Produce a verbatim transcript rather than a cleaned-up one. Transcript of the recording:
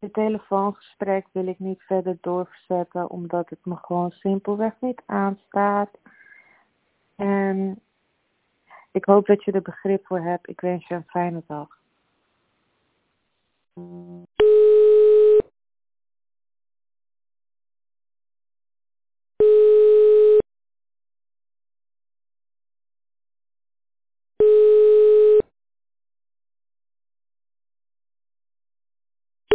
Dit telefoongesprek wil ik niet verder doorzetten, omdat het me gewoon simpelweg niet aanstaat. En ik hoop dat je er begrip voor hebt. Ik wens je een fijne dag.